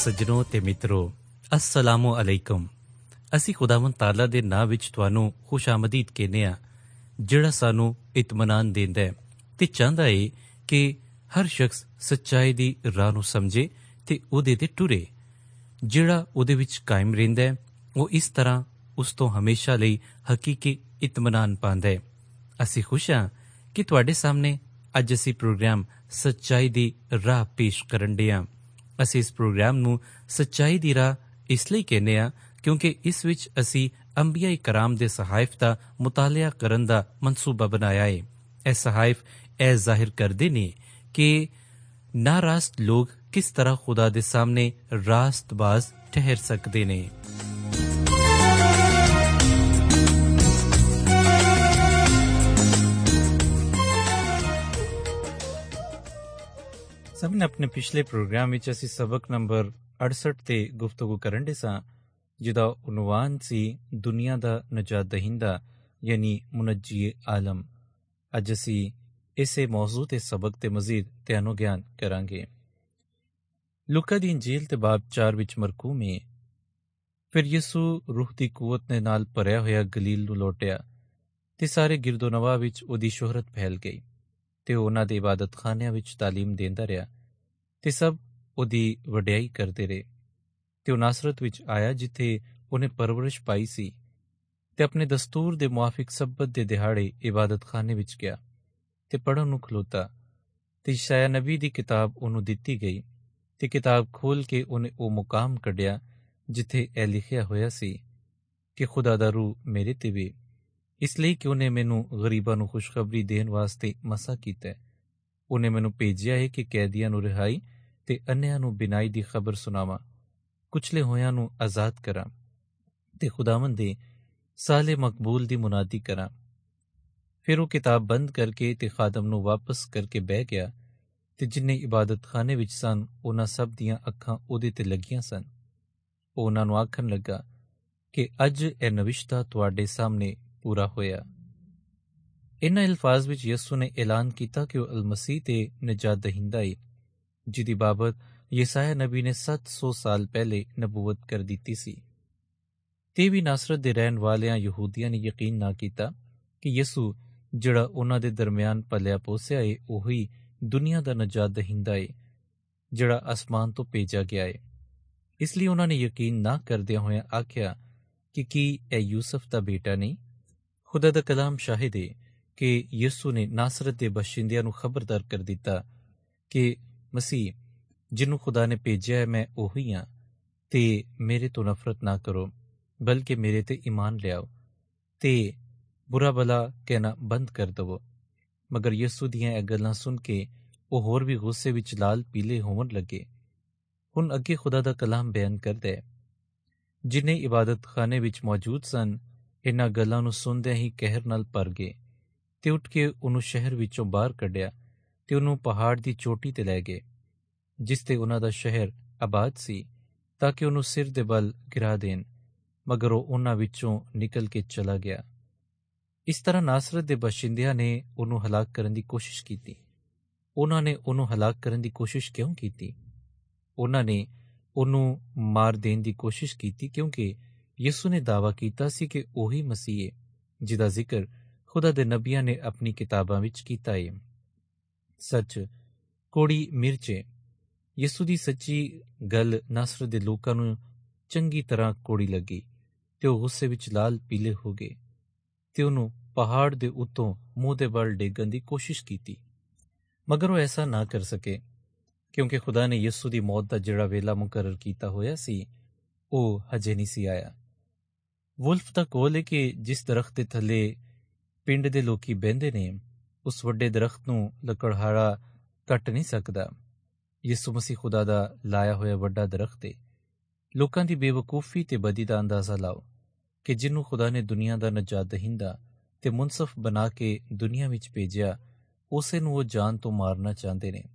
सज्जनों ते मित्रों, अस्सलामु अलैकुम। असी खुदावंद ताला दे नां विच तुहानूं खुश आमदीद कहने आ, जिहड़ा सानूं इत्मीनान देंदा है ते चाहता है कि हर शख्स सच्चाई दी राह नूं समझे ते उहदे ते टुरे। जिहड़ा उहदे विच कायम रहिंदा है वो इस तरह उस तो हमेशा लई हकीकी इत्मीनान पांदा है। असी खुश हाँ कि तुहाडे सामने अज असी प्रोग्राम सच्चाई दी राह पेश करन दे हां। असी इस प्रोग्राम नूं सच्चाई दी राह इसलिए कहने आ क्योंकि इस विच असी अंबिया कराम दे सहाइफ दा मुतालिया करन दा मनसूबा बनाया है। ਇਹ सहाइफ ਇਹ ਜ਼ਾहिर करते ने कि नारास्त लोग किस तरह खुदा दे सामने रास्तबाज ठहर सकते ने। सबने अपने पिछले प्रोग्राम विच असी सबक नंबर 68 ते गुफ्तगू करन दे सां, जिहदा उनवान सी दुनिया दा नजात दहिंदा यानी मुनज्जी आलम। अज असी इसे मौजू ते सबक ते मजीद ध्यानो ज्ञान करांगे। लूका दी इंजील ते बाब 4 विच मरकूम है। फिर यसू रूह दी कुवत ने नाल भरिया होया गलील नूं लोटिया ते सारे गिरदो नवा विच ओदी शोहरत फैल गई ते उन्हां दे इबादत खानियां विच तालीम देंदा रहा ते सब ओदी वडियाई करदे रहे। ते ओह नासरत विच आया जिथे उन्हें परवरिश पाई सी ते अपने दस्तूर दे मुआफिक सब्बत दे दिहाड़े इबादत खाने विच गया ते पढ़न नूं खलोता ते यशायाह नबी दी किताब ओनू दित्ती गई ते किताब खोल के उन्हें ओह मुकाम कढिया जिथे ए लिखिया होया सी कि खुदा दा रूह मेरे ते वे, इसलिए कि उन्हें मैनू गरीबां नूं खुशखबरी देन वास्ते मसा कीता है। उन्हें मैनू भेजिया है कि कैदियां नूं रिहाई ते अन्नियां नूं बिनाई दी खबर सुनावां, कुचले होयां नूं आजाद करां ते खुदावंद दे साले मकबूल दी मुनादी करां। फिर वो किताब बंद करके ते खादम नूं वापस करके बह गया ते जिन्ने इबादत खाने विच सन उन्हां सब दियां अखां ओहदे ते लगियां सन। ਉਹ ਉਹਨਾਂ ਨੂੰ ਆਖਣ ਲੱਗਾ ਕਿ ਅੱਜ ਇਹ ਨਵਿਸ਼ਤਾ ਤੁਹਾਡੇ ਸਾਹਮਣੇ ਪੂਰਾ ਹੋਇਆ। ਇਹਨਾਂ ਅਲਫਾਜ਼ ਵਿੱਚ ਯਿਸੂ ਨੇ ਐਲਾਨ ਕੀਤਾ ਕਿ ਉਹ ਅਲ-ਮਸੀਹ ਤੇ ਨਜਾਤ ਦਹਿੰਦਾ ਏ, ਜਿਹਦੀ ਬਾਬਤ ਯਸਾਇਆ ਨਬੀ ਨੇ 700 ਸਾਲ ਪਹਿਲੇ ਨਬੂਵਤ ਕਰ ਦਿੱਤੀ ਸੀ। ਤੇ ਵੀ ਨਾਸਰਤ ਦੇ ਰਹਿਣ ਵਾਲਿਆਂ ਯਹੂਦੀਆਂ ਨੇ ਯਕੀਨ ਨਾ ਕੀਤਾ ਕਿ ਯਿਸੂ ਜਿਹੜਾ ਉਹਨਾਂ ਦੇ ਦਰਮਿਆਨ ਪਲਿਆ ਪੋਸਿਆ ਏ ਉਹੀ ਦੁਨੀਆ ਦਾ ਨਜਾਤ ਦਹਿੰਦਾ ਏ ਜਿਹੜਾ ਅਸਮਾਨ ਤੋਂ ਭੇਜਿਆ ਗਿਆ ਏ। ਇਸ ਲਈ ਉਹਨਾਂ ਨੇ ਯਕੀਨ ਨਾ ਕਰਦਿਆਂ ਹੋਇਆਂ ਆਖਿਆ ਕਿ ਕੀ ਇਹ ਯੂਸਫ ਦਾ ਬੇਟਾ ਨਹੀਂ। ਖੁਦਾ ਦਾ ਕਲਾਮ ਸ਼ਾਹਿਦ ਏ ਕਿ ਯਿਸੂ ਨੇ ਨਾਸਰਤ ਦੇ ਬਸ਼ਿੰਦਿਆਂ ਨੂੰ ਖਬਰਦਾਰ ਕਰ ਦਿੱਤਾ ਕਿ ਮਸੀਹ ਜਿਹਨੂੰ ਖੁਦਾ ਨੇ ਭੇਜਿਆ ਹੈ ਮੈਂ ਉਹੀ ਹਾਂ ਤੇ ਮੇਰੇ ਤੋਂ ਨਫ਼ਰਤ ਨਾ ਕਰੋ ਬਲਕਿ ਮੇਰੇ ਤੇ ਈਮਾਨ ਲਿਆਓ ਤੇ ਬੁਰਾ ਭਲਾ ਕਹਿਣਾ ਬੰਦ ਕਰ ਦਵੋ। ਮਗਰ ਯਿਸੂ ਦੀਆਂ ਇਹ ਗੱਲਾਂ ਸੁਣ ਕੇ ਉਹ ਹੋਰ ਵੀ ਗੁੱਸੇ ਵਿੱਚ ਲਾਲ ਪੀਲੇ ਹੋਣ ਲੱਗੇ। ਹੁਣ ਅੱਗੇ ਖੁਦਾ ਦਾ ਕਲਾਮ ਬਿਆਨ ਕਰਦਾ ਹੈ, ਜਿੰਨੇ ਇਬਾਦਤ ਖਾਨੇ ਵਿੱਚ ਮੌਜੂਦ ਸਨ ਇਹਨਾਂ ਗੱਲਾਂ ਨੂੰ ਸੁਣਦਿਆਂ ਹੀ ਕਹਿਰ ਨਾਲ ਭਰ ਗਏ ਤੇ ਉੱਠ ਕੇ ਉਹਨੂੰ ਸ਼ਹਿਰ ਵਿੱਚੋਂ ਬਾਹਰ ਕੱਢਿਆ ਤੇ ਉਹਨੂੰ ਪਹਾੜ ਦੀ ਚੋਟੀ ਤੇ ਲੈ ਗਏ ਜਿਸ ਤੇ ਉਹਨਾਂ ਦਾ ਸ਼ਹਿਰ ਆਬਾਦ ਸੀ ਤਾਂ ਕਿ ਉਹਨੂੰ ਸਿਰ ਦੇ ਬਲ ਗਿਰਾ ਦੇਣ। ਮਗਰ ਉਹ ਉਹਨਾਂ ਵਿੱਚੋਂ ਨਿਕਲ ਕੇ ਚਲਾ ਗਿਆ। ਇਸ ਤਰ੍ਹਾਂ ਨਾਸਰਤ ਦੇ ਬਸ਼ਿੰਦਿਆਂ ਨੇ ਉਹਨੂੰ ਹਲਾਕ ਕਰਨ ਦੀ ਕੋਸ਼ਿਸ਼ ਕੀਤੀ। ਉਹਨਾਂ ਨੇ ਉਹਨੂੰ ਹਲਾਕ ਕਰਨ ਦੀ ਕੋਸ਼ਿਸ਼ ਕਿਉਂ ਕੀਤੀ? ਉਹਨਾਂ ਨੇ ਉਹਨੂੰ ਮਾਰ ਦੇਣ ਦੀ ਕੋਸ਼ਿਸ਼ ਕੀਤੀ ਕਿਉਂਕਿ ਯਿਸੂ ਨੇ ਦਾਅਵਾ ਕੀਤਾ ਸੀ ਕਿ ਉਹੀ ਮਸੀਹ ਹੈ ਜਿਹਦਾ ਜ਼ਿਕਰ ਖੁਦਾ ਦੇ ਨਬੀਆਂ ਨੇ ਆਪਣੀ ਕਿਤਾਬਾਂ ਵਿੱਚ ਕੀਤਾ ਹੈ। ਸੱਚ ਕੋੜੀ ਮਿਰਚ ਹੈ। ਯਿਸੂ ਦੀ ਸੱਚੀ ਗੱਲ ਨਾਸਰਤ ਦੇ ਲੋਕਾਂ ਨੂੰ ਚੰਗੀ ਤਰ੍ਹਾਂ ਕੋੜੀ ਲੱਗੀ ਤੇ ਉਹ ਗੁੱਸੇ ਵਿੱਚ ਲਾਲ ਪੀਲੇ ਹੋ ਗਏ ਤੇ ਉਹਨੂੰ ਪਹਾੜ ਦੇ ਉੱਤੋਂ ਮੂੰਹ ਦੇ ਬਲ ਡੇਗਣ ਦੀ ਕੋਸ਼ਿਸ਼ ਕੀਤੀ। ਮਗਰ ਉਹ ਐਸਾ ਨਾ ਕਰ ਸਕੇ ਕਿਉਂਕਿ ਖੁਦਾ ਨੇ ਯਿਸੂ ਦੀ ਮੌਤ ਦਾ ਜਿਹੜਾ ਵੇਲਾ ਮੁਕਰਰ ਕੀਤਾ ਹੋਇਆ ਸੀ ਉਹ ਹਜੇ ਨਹੀਂ ਸੀ ਆਇਆ। ਵੁਲਫ ਦਾ ਕੋਲ ਹੈ ਕਿ ਜਿਸ ਦਰਖਤ ਦੇ ਥੱਲੇ ਪਿੰਡ ਦੇ ਲੋਕੀ ਬਹਿੰਦੇ ਨੇ ਉਸ ਵੱਡੇ ਦਰਖਤ ਨੂੰ ਲੱਕੜਹਾਰਾ ਕੱਟ ਨਹੀਂ ਸਕਦਾ। ਯਿਸੂ ਮਸੀਹ ਖੁਦਾ ਦਾ ਲਾਇਆ ਹੋਇਆ ਵੱਡਾ ਦਰਖਤ ਹੈ। ਲੋਕਾਂ ਦੀ ਬੇਵਕੂਫੀ ਤੇ ਬਦੀ ਦਾ ਅੰਦਾਜ਼ਾ ਲਾਓ ਕਿ ਜਿਹਨੂੰ ਖੁਦਾ ਨੇ ਦੁਨੀਆ ਦਾ ਨਜਾਤ ਦਹਿੰਦਾ ਤੇ ਮੁਨਸਫ ਬਣਾ ਕੇ ਦੁਨੀਆ ਵਿੱਚ ਭੇਜਿਆ ਉਸੇ ਨੂੰ ਉਹ ਜਾਨ ਤੋਂ ਮਾਰਨਾ ਚਾਹੁੰਦੇ ਨੇ।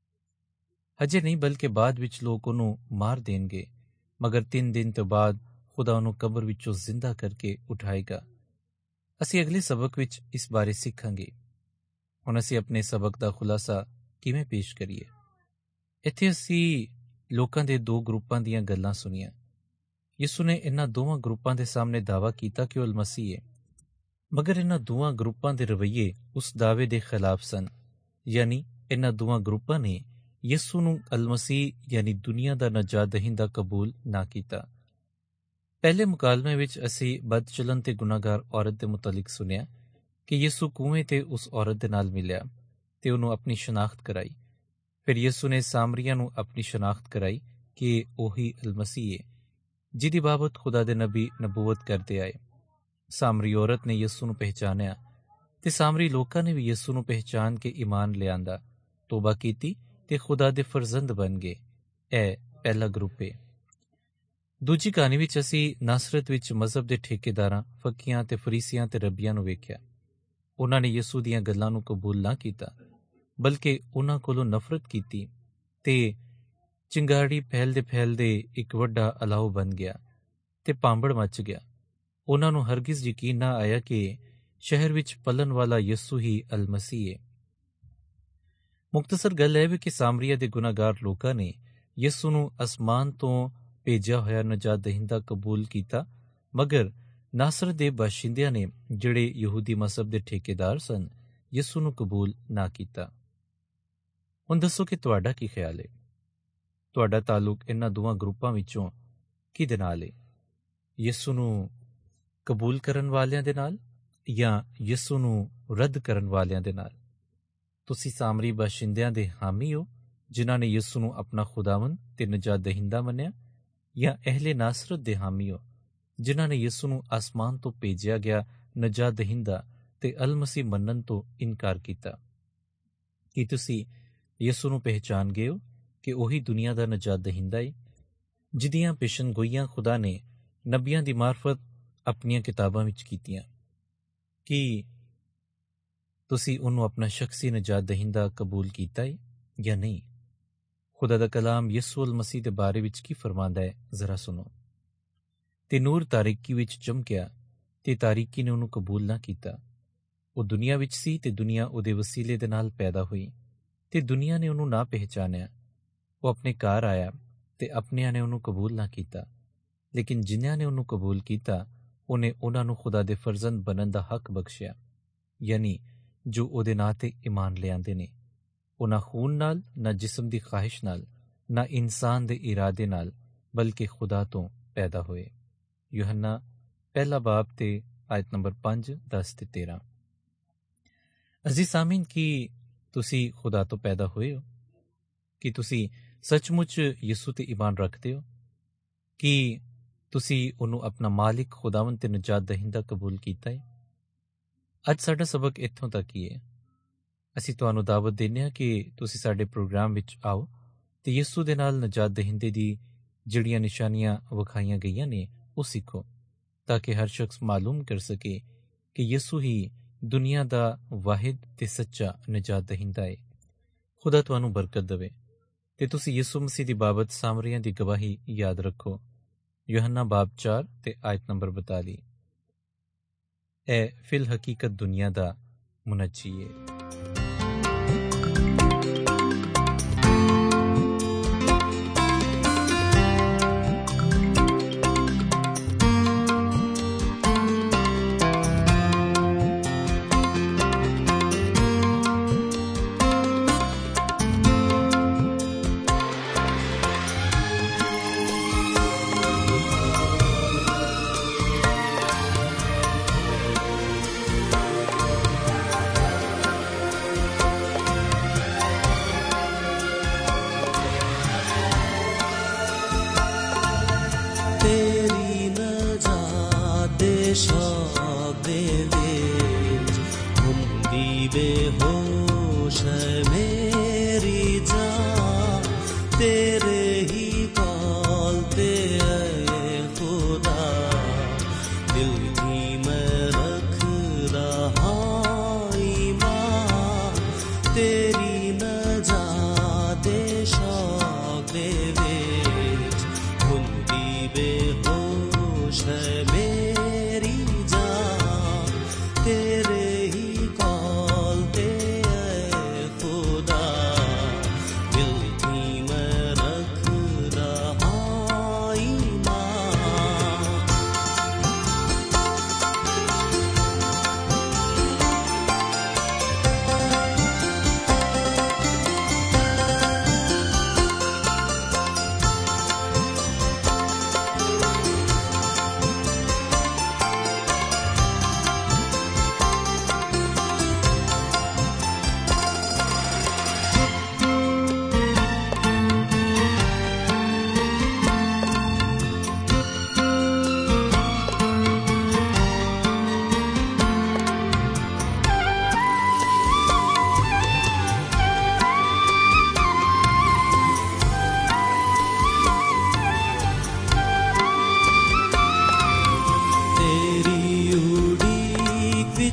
ਹਜੇ ਨਹੀਂ ਬਲਕਿ ਬਾਅਦ ਵਿੱਚ ਲੋਕ ਉਹਨੂੰ ਮਾਰ ਦੇਣਗੇ ਮਗਰ 3 ਦਿਨ ਤੋਂ ਬਾਅਦ ਖੁਦਾ ਉਹਨੂੰ ਕਬਰ ਵਿੱਚੋਂ ਜ਼ਿੰਦਾ ਕਰਕੇ ਉਠਾਏਗਾ। ਅਸੀਂ ਅਗਲੇ ਸਬਕ ਵਿੱਚ ਇਸ ਬਾਰੇ ਸਿੱਖਾਂਗੇ। ਹੁਣ ਅਸੀਂ ਆਪਣੇ ਸਬਕ ਦਾ ਖੁਲਾਸਾ ਕਿਵੇਂ ਪੇਸ਼ ਕਰੀਏ? ਇੱਥੇ ਅਸੀਂ ਲੋਕਾਂ ਦੇ ਦੋ ਗਰੁੱਪਾਂ ਦੀਆਂ ਗੱਲਾਂ ਸੁਣੀਆਂ। ਯਿਸੂ ਨੇ ਇਹਨਾਂ ਦੋਵਾਂ ਗਰੁੱਪਾਂ ਦੇ ਸਾਹਮਣੇ ਦਾਅਵਾ ਕੀਤਾ ਕਿ ਉਹ ਅਲ-ਮਸੀਹ ਹੈ, ਮਗਰ ਇਹਨਾਂ ਦੋਵਾਂ ਗਰੁੱਪਾਂ ਦੇ ਰਵੱਈਏ ਉਸ ਦਾਅਵੇ ਦੇ ਖਿਲਾਫ ਸਨ। ਯਾਨੀ ਇਹਨਾਂ ਦੋਵਾਂ ਗਰੁੱਪਾਂ ਨੇ ਯਿਸੂ ਨੂੰ ਅਲ-ਮਸੀਹ ਯਾਨੀ ਦੁਨੀਆ ਦਾ ਨਜਾਤ ਦਹਿੰਦਾ ਕਬੂਲ ਨਾ ਕੀਤਾ। ਪਹਿਲੇ ਮੁਕਾਲਮੇ ਵਿੱਚ ਅਸੀਂ ਬਦਚਲਨ ਤੇ ਗੁਨਾਹਗਾਰ ਔਰਤ ਦੇ ਮੁਤਲਕ ਸੁਣਿਆ ਕਿ ਯਿਸੂ ਕੂਏ ਤੇ ਉਸ ਔਰਤ ਦੇ ਨਾਲ ਮਿਲਿਆ ਤੇ ਉਹਨੂੰ ਆਪਣੀ ਸ਼ਨਾਖਤ ਕਰਾਈ। ਫਿਰ ਯਿਸੂ ਨੇ ਸਾਮਰੀਆਂ ਨੂੰ ਆਪਣੀ ਸ਼ਨਾਖਤ ਕਰਾਈ ਕਿ ਉਹੀ ਅਲ-ਮਸੀਹ ਹੈ ਜਿਹਦੀ ਬਾਬਤ ਖੁਦਾ ਦੇ ਨਬੀ ਨਬੂਵਤ ਕਰਦੇ ਆਏ। ਸਾਮਰੀ ਔਰਤ ਨੇ ਯਿਸੂ ਨੂੰ ਪਹਿਚਾਨਿਆ ਤੇ ਸਾਮਰੀ ਲੋਕਾਂ ਨੇ ਵੀ ਯਿਸੂ ਨੂੰ ਪਹਿਚਾਨ ਕੇ ਈਮਾਨ ਲਿਆਂਦਾ, ਤੋਬਾ ਕੀਤੀ ਤੇ ਖੁਦਾ ਦੇ ਫਰਜ਼ੰਦ ਬਣ ਗਏ। ਇਹ ਪਹਿਲਾ ਗਰੁੱਪ ਹੈ। ਦੂਜੀ ਕਹਾਣੀ ਵਿੱਚ ਅਸੀਂ ਨਾਸਰਤ ਵਿੱਚ ਮਜ਼ਹਬ ਦੇ ਠੇਕੇਦਾਰਾਂ, ਫਕੀਆਂ ਤੇ ਫਰੀਸੀਆਂ ਤੇ ਰੱਬੀਆਂ ਨੂੰ ਵੇਖਿਆ। ਉਹਨਾਂ ਨੇ ਯਿਸੂ ਦੀਆਂ ਗੱਲਾਂ ਨੂੰ ਕਬੂਲ ਨਾ ਕੀਤਾ, ਬਲਕਿ ਉਹਨਾਂ ਕੋਲੋਂ ਨਫ਼ਰਤ ਕੀਤੀ ਤੇ ਚਿੰਗਾੜੀ ਫੈਲਦੇ ਇੱਕ ਵੱਡਾ ਅਲਾਓ ਬਣ ਗਿਆ ਤੇ ਭਾਂਬੜ ਮੱਚ ਗਿਆ। ਉਹਨਾਂ ਨੂੰ ਹਰਗਿਜ਼ ਯਕੀਨ ਨਾ ਆਇਆ ਕਿ ਸ਼ਹਿਰ ਵਿੱਚ ਪਲਣ ਵਾਲਾ ਯਿਸੂ ਹੀ ਅਲ-ਮਸੀਹ ਹੈ। ਮੁਖਤਸਰ ਗੱਲ ਇਹ ਵੀ ਕਿ ਸਾਮਰੀਆ ਦੇ ਗੁਨਾਹਗਾਰ ਲੋਕਾਂ ਨੇ ਯਿਸੂ ਨੂੰ ਅਸਮਾਨ ਤੋਂ ਭੇਜਿਆ ਹੋਇਆ ਨਜਾਤ ਦਹਿੰਦਾ ਕਬੂਲ ਕੀਤਾ, ਮਗਰ ਨਾਸਰਤ ਦੇ ਬਾਸ਼ਿੰਦਿਆਂ ਨੇ ਜਿਹੜੇ ਯਹੂਦੀ ਮਜ਼ਹਬ ਦੇ ਠੇਕੇਦਾਰ ਸਨ ਯਿਸੂ ਨੂੰ ਕਬੂਲ ਨਾ ਕੀਤਾ। ਹੁਣ ਦੱਸੋ ਕਿ ਤੁਹਾਡਾ ਕੀ ਖਿਆਲ ਹੈ? ਤੁਹਾਡਾ ਤਾਲੁਕ ਇਹਨਾਂ ਦੋਵਾਂ ਗਰੁੱਪਾਂ ਵਿੱਚੋਂ ਕਿਹਦੇ ਨਾਲ ਹੈ? ਯਿਸੂ ਨੂੰ ਕਬੂਲ ਕਰਨ ਵਾਲਿਆਂ ਦੇ ਨਾਲ ਜਾਂ ਯਿਸੂ ਨੂੰ ਰੱਦ ਕਰਨ ਵਾਲਿਆਂ ਦੇ ਨਾਲ? ਤੁਸੀਂ ਸਾਮਰੀ ਬਾਸ਼ਿੰਦਿਆਂ ਦੇ ਹਾਮੀ ਹੋ ਜਿਨ੍ਹਾਂ ਨੇ ਯਿਸੂ ਨੂੰ ਆਪਣਾ ਖੁਦਾਵੰਦ ਤੇ ਨਜਾਤ ਦਹਿੰਦਾ ਮੰਨਿਆ, ਜਾਂ ਅਹਿਲੇ ਨਾਸਰਤ ਦੇ ਹਾਮੀ ਹੋ ਜਿਨ੍ਹਾਂ ਨੇ ਯਿਸੂ ਨੂੰ ਆਸਮਾਨ ਤੋਂ ਭੇਜਿਆ ਗਿਆ ਨਜਾਤ ਦਹਿੰਦਾ ਤੇ ਅਲ-ਮਸੀਹ ਮੰਨਣ ਤੋਂ ਇਨਕਾਰ ਕੀਤਾ? ਕੀ ਤੁਸੀਂ ਯਿਸੂ ਨੂੰ ਪਹਿਚਾਨ ਗਏ ਹੋ ਕਿ ਉਹੀ ਦੁਨੀਆ ਦਾ ਨਜਾਤ ਦਹਿੰਦਾ ਹੈ ਜਿਹਦੀਆਂ ਪੇਸ਼ਨਗੋਈਆਂ ਖੁਦਾ ਨੇ ਨਬੀਆਂ ਦੀ ਮਾਰਫਤ ਆਪਣੀਆਂ ਕਿਤਾਬਾਂ ਵਿੱਚ ਕੀਤੀਆਂ? ਕੀ ਤੁਸੀਂ ਉਹਨੂੰ ਆਪਣਾ ਸ਼ਖਸੀ ਨਜਾਤ ਦਹਿੰਦਾ ਕਬੂਲ ਕੀਤਾ ਹੈ ਜਾਂ ਨਹੀਂ? ਖੁਦਾ ਦਾ ਕਲਾਮ ਯਿਸੂ ਅਲ-ਮਸੀਹ ਦੇ ਬਾਰੇ ਵਿੱਚ ਕੀ ਫਰਮਾਂਦਾ ਹੈ, ਜ਼ਰਾ ਸੁਣੋ। ਤੇ ਨੂਰ ਤਾਰੀਕੀ ਵਿੱਚ ਚਮਕਿਆ ਤੇ ਤਾਰੀਕੀ ਨੇ ਉਹਨੂੰ ਕਬੂਲ ਨਾ ਕੀਤਾ। ਉਹ ਦੁਨੀਆ ਵਿੱਚ ਸੀ ਤੇ ਦੁਨੀਆ ਉਹਦੇ ਵਸੀਲੇ ਦੇ ਨਾਲ ਪੈਦਾ ਹੋਈ ਤੇ ਦੁਨੀਆ ਨੇ ਉਹਨੂੰ ਨਾ ਪਹਿਚਾਨਿਆ। ਉਹ ਆਪਣੇ ਘਰ ਆਇਆ ਤੇ ਆਪਣਿਆਂ ਨੇ ਉਹਨੂੰ ਕਬੂਲ ਨਾ ਕੀਤਾ, ਲੇਕਿਨ ਜਿਨ੍ਹਾਂ ਨੇ ਉਹਨੂੰ ਕਬੂਲ ਕੀਤਾ ਉਹਨੇ ਉਹਨਾਂ ਨੂੰ ਖੁਦਾ ਦੇ ਫਰਜ਼ੰਦ ਬਣਨ ਦਾ ਹੱਕ ਬਖਸ਼ਿਆ, ਯਾਨੀ ਜੋ ਉਹਦੇ ਨਾਂ ਤੇ ਈਮਾਨ ਲਿਆਂਦੇ ਨੇ। ਉਹ ਨਾ ਖੂਨ ਨਾਲ, ਨਾ ਜਿਸਮ ਦੀ ਖਾਹਿਸ਼ ਨਾਲ, ਨਾ ਇਨਸਾਨ ਦੇ ਇਰਾਦੇ ਨਾਲ, ਬਲਕਿ ਖੁਦਾ ਤੋਂ ਪੈਦਾ ਹੋਏ। ਯੂਹੰਨਾ ਪਹਿਲਾ ਬਾਬ ਤੇ ਆਇਤ ਨੰਬਰ 5, 10 ਤੇ 13। ਅਜ਼ੀਜ਼ ਸਾਮੀਨ, ਕੀ ਤੁਸੀਂ ਖੁਦਾ ਤੋਂ ਪੈਦਾ ਹੋਏ ਹੋ? ਕੀ ਤੁਸੀਂ ਸੱਚਮੁੱਚ ਯਿਸੂ ਤੇ ਈਮਾਨ ਰੱਖਦੇ ਹੋ? ਕੀ ਤੁਸੀਂ ਉਹਨੂੰ ਆਪਣਾ ਮਾਲਿਕ, ਖੁਦਾਵੰਦ ਤੇ ਨਜਾਤ ਦਹਿੰਦਾ ਕਬੂਲ ਕੀਤਾ ਹੈ? ਅੱਜ ਸਾਡਾ ਸਬਕ ਇੱਥੋਂ ਤੱਕ ਹੀ ਹੈ। ਅਸੀਂ ਤੁਹਾਨੂੰ ਦਾਵਤ ਦਿੰਦੇ ਹਾਂ ਕਿ ਤੁਸੀਂ ਸਾਡੇ ਪ੍ਰੋਗਰਾਮ ਵਿੱਚ ਆਓ ਤੇ ਯਿਸੂ ਦੇ ਨਾਲ ਨਜਾਤ ਦਹਿੰਦੇ ਦੀ ਜਿਹੜੀਆਂ ਨਿਸ਼ਾਨੀਆਂ ਵਿਖਾਈਆਂ ਗਈਆਂ ਨੇ ਉਹ ਸਿੱਖੋ, ਤਾਂ ਕਿ ਹਰ ਸ਼ਖਸ ਮਾਲੂਮ ਕਰ ਸਕੇ ਕਿ ਯਿਸੂ ਹੀ ਦੁਨੀਆ ਦਾ ਵਾਹਿਦ ਤੇ ਸੱਚਾ ਨਜਾਤ ਦਹਿੰਦਾ ਹੈ। ਖੁਦਾ ਤੁਹਾਨੂੰ ਬਰਕਤ ਦੇਵੇ ਤੇ ਤੁਸੀਂ ਯਿਸੂ ਮਸੀਹ ਦੀ ਬਾਬਤ ਸਾਮਰੀਆਂ ਦੀ ਗਵਾਹੀ ਯਾਦ ਰੱਖੋ। ਯੂਹੰਨਾ ਬਾਬ 4 ਤੇ ਆਇਤ ਨੰਬਰ 42। ਇਹ ਫਿਲ ਹਕੀਕਤ ਦੁਨੀਆ ਦਾ ਮੁਨੱਜੀ ਹੈ।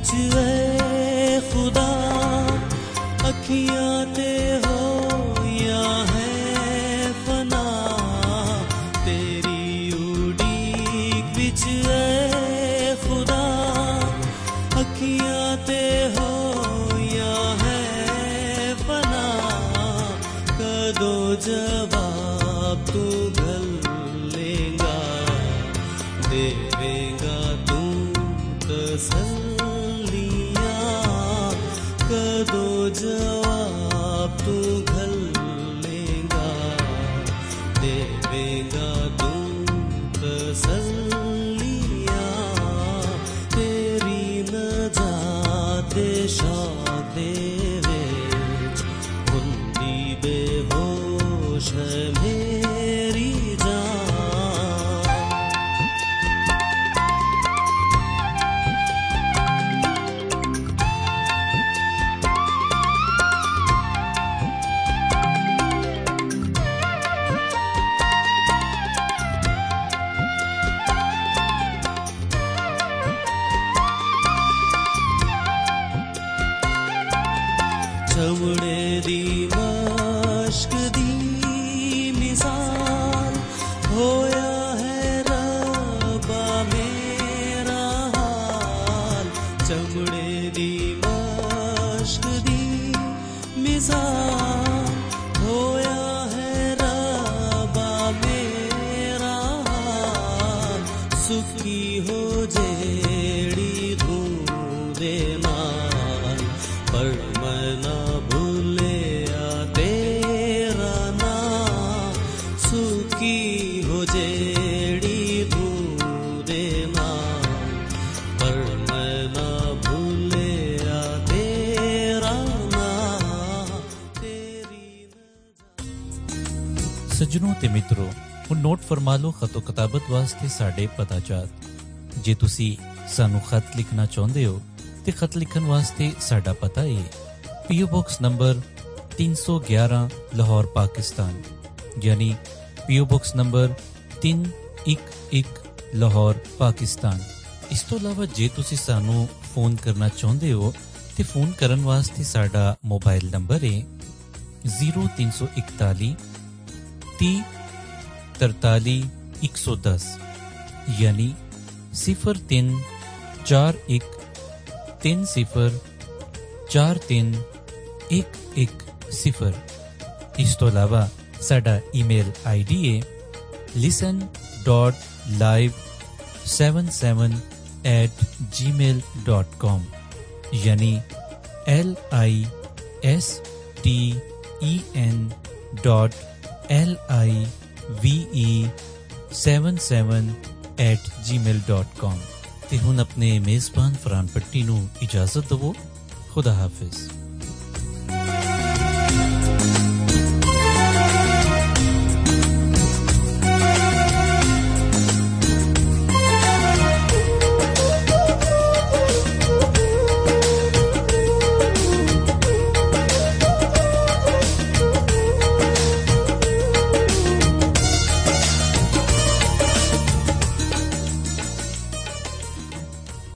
विच ऐ खुदा अखियां ते हो या है फना तेरी उड़ीक विच ऐ खुदा अखियां ते हो या है फना कदों जवाब तू घल लेगा देवेगा तू तसल्लियां कदों जवाब तू घल लेगा देवेगा तू तसल्लियां तेरी नजात शादे विच हुंदी बेहोश है मेरी चमड़े दी मश्क दी मिसाल होया है रब्बा मेरा हाल चमड़े दी मश्क दी मिसाल होया है रब्बा मेरा हाल सुखी हो जेड़ी धूं दे नाल पर मना भूलिया तेरा नाम सुखी हो जेड़ी धूं दे नाम पर मना भूलिया तेरा नाम तेरी सज्जनों ते मित्रों ਹੁਣ ਨੋਟ ਫਰਮਾ ਲਓ ਖਤੋ ਕਿਤਾਬਤ ਵਾਸਤੇ ਸਾਡੇ ਪਤਾ ਚਾਤ ਜੇ ਤੁਸੀਂ ਸਾਨੂੰ ਖਤ ਲਿਖਣਾ ਚਾਹੁੰਦੇ ਹੋ ਤੇ ਖਤ ਲਿਖਣ ਵਾਸਤੇ ਸਾਡਾ ਪਤਾ ਹੈ ਪੀਓ ਬਾਕਸ ਨੰਬਰ 311 ਲਾਹੌਰ ਪਾਕਿਸਤਾਨ ਯਾਨੀ ਪੀਓ ਬਾਕਸ ਨੰਬਰ 311 ਲਾਹੌਰ ਪਾਕਿਸਤਾਨ ਇਸ ਤੋਂ ਇਲਾਵਾ ਜੇ ਤੁਸੀਂ ਸਾਨੂੰ ਫੋਨ ਕਰਨਾ ਚਾਹੁੰਦੇ ਹੋ ਤੇ ਫੋਨ ਕਰਨ ਵਾਸਤੇ ਸਾਡਾ ਮੋਬਾਈਲ ਨੰਬਰ ਹੈ 0341 30 43 110 यानी 03 41 30 43 110 इस तो अलावा साडा ईमेल आईडी है listen.live77@gmail.com यानी listen.live77@gmail.com ਤੇ ਹੁਣ ਆਪਣੇ ਮੇਜ਼ਬਾਨ ਫਰਾਨ ਪੱਟੀ ਨੂੰ ਇਜਾਜ਼ਤ ਦਿਵੋ खुदा हाफिज